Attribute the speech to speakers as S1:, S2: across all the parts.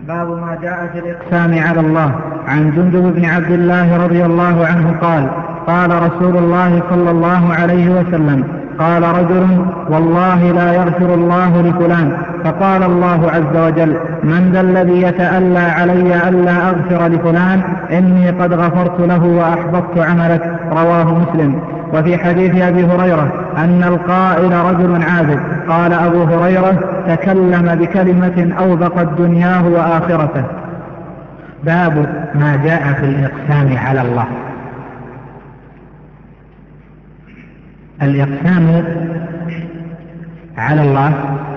S1: باب ما جاء في الإقسام على الله. عن جندب بن عبد الله رضي الله عنه قال: قال رسول الله صلى الله عليه وسلم: قال رجل: والله لا يغفر الله لفلان. فقال الله عز وجل: من ذا الذي يتألى علي ألا أغفر لفلان؟ إني قد غفرت له وأحبطت عملك. رواه مسلم. وفي حديث أبي هريرة أن القائل رجل عابد. قال أبو هريرة: تكلم بكلمة أوبقت دنياه وآخرته.
S2: باب ما جاء في الإقسام على الله. الإقسام على الله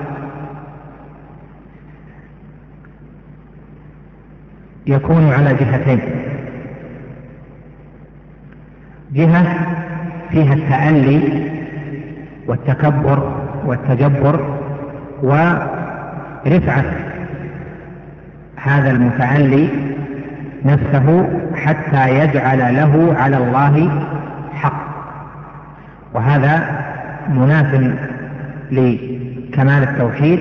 S2: يكون على جهتين: جهة فيها التألي والتكبر والتجبر ورفعة هذا المتألي نفسه حتى يجعل له على الله حق، وهذا مناف لكمال التوحيد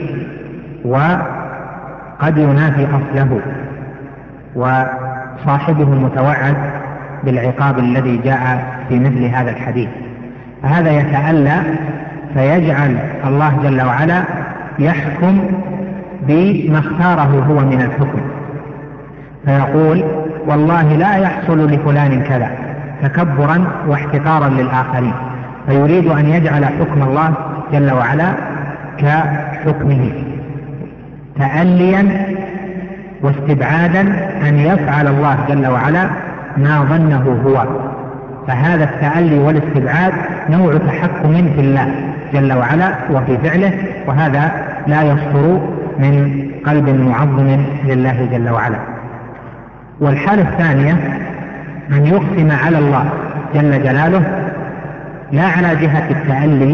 S2: وقد ينافي أصله، وصاحبه المتوعد بالعقاب الذي جاء في مثل هذا الحديث. فهذا يتألى فيجعل الله جل وعلا يحكم بما اختاره هو من الحكم، فيقول: والله لا يحصل لفلان كذا، تكبرا واحتقارا للآخرين، فيريد أن يجعل حكم الله جل وعلا كحكمه، تأليا واستبعادا أن يفعل الله جل وعلا ما ظنه هو. فهذا التألي والاستبعاد نوع تحكم في الله جل وعلا وفي فعله، وهذا لا يصدر من قلب معظم لله جل وعلا. والحالة الثانية أن يقسم على الله جل جلاله لا على جهة التألي،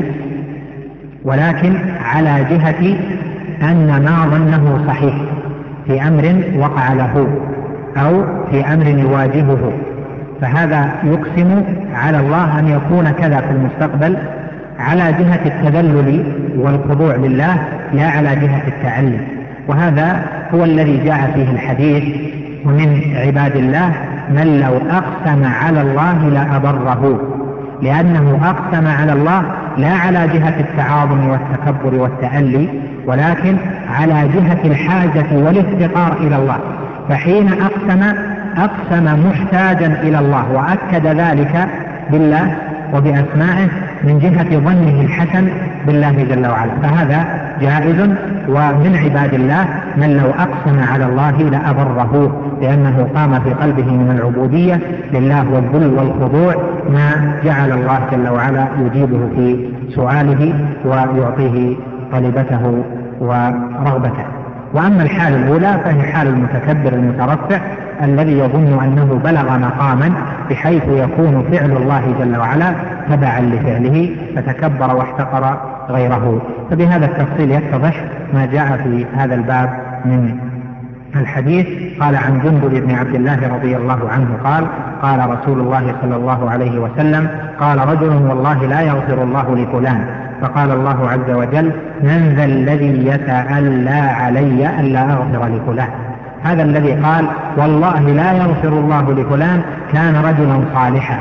S2: ولكن على جهة أن ما ظنه صحيح في أمر وقع له أو في أمر يواجهه، فهذا يقسم على الله أن يكون كذا في المستقبل على جهة التذلل والخضوع لله لا على جهة التعلي. وهذا هو الذي جاء فيه الحديث: ومن عباد الله من لو أقسم على الله لأبره، لأنه أقسم على الله لا على جهة التعاظم والتكبر والتألي، ولكن على جهة الحاجة والافتقار إلى الله. فحين أقسم محتاجا إلى الله وأكد ذلك بالله وبأسمائه من جهة ظنه الحسن بالله جل وعلا، فهذا جائز. ومن عباد الله من لو أقسم على الله لأبره، لأنه قام في قلبه من العبودية لله والذل والخضوع ما جعل الله جل وعلا يجيبه في سؤاله ويعطيه طلبته ورغبته. وأما الحال الأولى فهي حال المتكبر المترفع الذي يظن أنه بلغ مقاما بحيث يكون فعل الله جل وعلا تبعا لفعله فتكبر واحتقر غيره. فبهذا التفصيل يتضح ما جاء في هذا الباب من الحديث. قال: عن جندب بن عبد الله رضي الله عنه قال: قال رسول الله صلى الله عليه وسلم: قال رجل: والله لا يغفر الله لفلان. فقال الله عز وجل: من ذا الذي يتألى علي ألا أغفر لفلان؟ هذا الذي قال والله لا يغفر الله لفلان كان رجلا صالحا،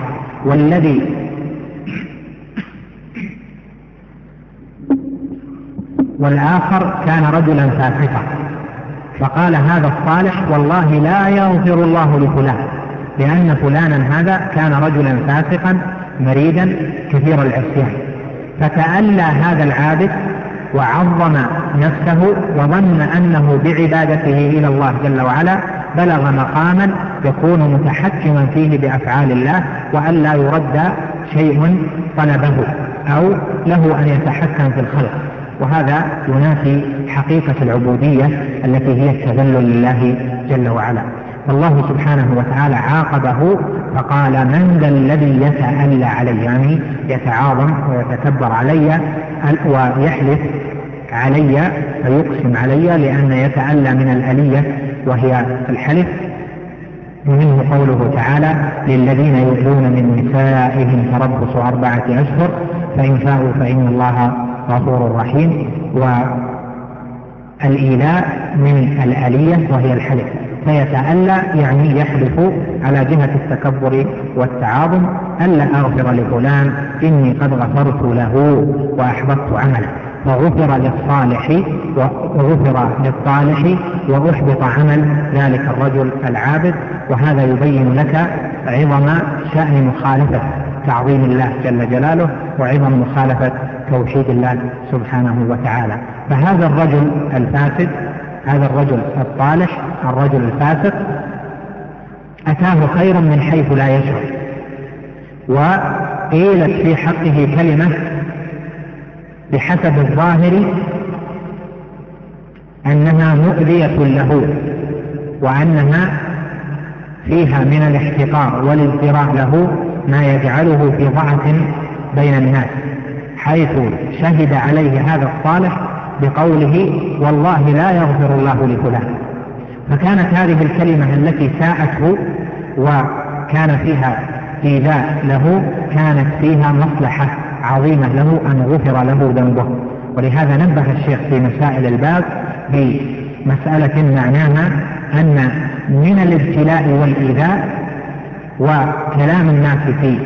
S2: والآخر كان رجلا فاسقا. فقال هذا الصالح: والله لا يغفر الله لفلان، لأن فلانا هذا كان رجلا فاسقا مريدا كثير العصيان. فتألى هذا العابد وعظم نفسه وظن أنه بعبادته إلى الله جل وعلا بلغ مقاما يكون متحكما فيه بأفعال الله، وأن لا يرد شيء طلبه أو له أن يتحكم في الخلق، وهذا ينافي حقيقة العبودية التي هي التذلل لله جل وعلا. فالله سبحانه وتعالى عاقبه فقال: من ذا الذي يتألى علي، يعني يتعاظم ويتكبر علي ويحلف علي فيقسم علي، لأن يتألى من الألية وهي الحلف. ومنه قوله تعالى: للذين يؤلون من نسائهم تربص 4 أشهر فإن فاءوا فإن الله غفور رحيم. الإيلاء من الآلية وهي الحلف، فيتألى يعني يحلف على جهة التكبر والتعاظم: ألا أغفر لفلان إني قد غفرت له وأحبطت عمله، فغفر للصالح وأحبط عمل ذلك الرجل العابد. وهذا يبين لك عظم شأن مخالفة تعظيم الله جل جلاله وعظم مخالفة توحيد الله سبحانه وتعالى. فهذا الرجل الفاسد، هذا الرجل الصالح، الرجل الفاسق، أتاه خيرا من حيث لا يشعر، وقيلت في حقه كلمة بحسب الظاهر أنها مؤذية له، وأنها فيها من الاحتقار والازدراء له ما يجعله في ضعف بين الناس، حيث شهد عليه هذا الصالح بقوله: والله لا يغفر الله لفلان. فكانت هذه الكلمة التي ساءته وكان فيها إيذاء له كانت فيها مصلحة عظيمة له أن غفر له ذنبه. ولهذا نبه الشيخ في مسائل الباب بمسألة معناها أن من الابتلاء والإيذاء وكلام الناس في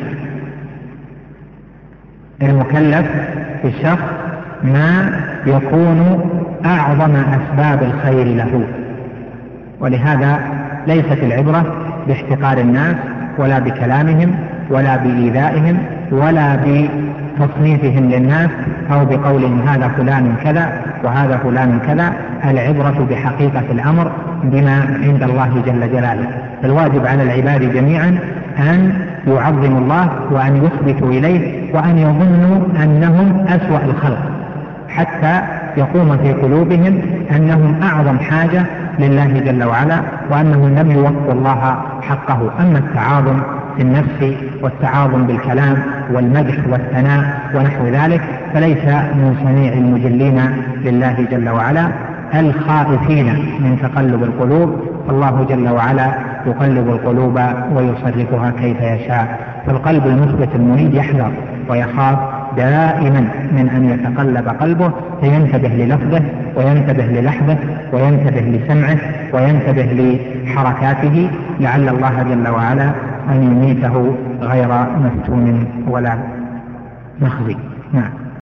S2: المكلف في الشخص ما يكون أعظم أسباب الخير له. ولهذا ليست العبرة باحتقار الناس ولا بكلامهم ولا بإيذائهم ولا بتصنيفهم للناس أو بقولهم هذا فلان كذا وهذا فلان كذا. العبرة بحقيقة الأمر بما عند الله جل جلاله. فالواجب على العباد جميعا أن يعظموا الله وأن يثبتوا إليه وأن يظنوا أنهم أسوأ الخلق، حتى يقوم في قلوبهم أنهم أعظم حاجة لله جل وعلا وأنهم لم يوفوا الله حقه. أما التعاظم في النفس والتعاظم بالكلام والمدح والثناء ونحو ذلك فليس من صنيع المجلين لله جل وعلا الخائفين من تقلب القلوب. فالله جل وعلا يقلب القلوب ويصرفها كيف يشاء. فالقلب المثبت المنيب يحذر ويخاف دائما من أن يتقلب قلبه، فينتبه للفظه وينتبه للحظه وينتبه لسمعه وينتبه لحركاته، لعل الله جل وعلا أن يميته غير مفتون ولا مخزي. نعم.